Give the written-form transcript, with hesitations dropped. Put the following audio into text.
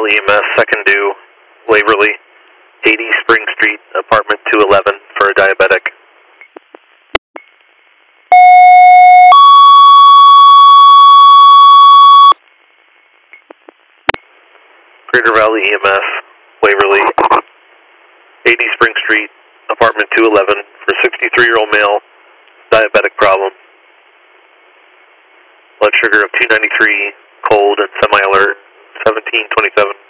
Valley EMS, second due, Waverly, 80 Spring Street, apartment 211 for a diabetic. Greater Valley EMS, Waverly, 80 Spring Street, apartment 211 for 63-year-old male, diabetic problem. Blood sugar of 293, cold and semi-alert, 1727.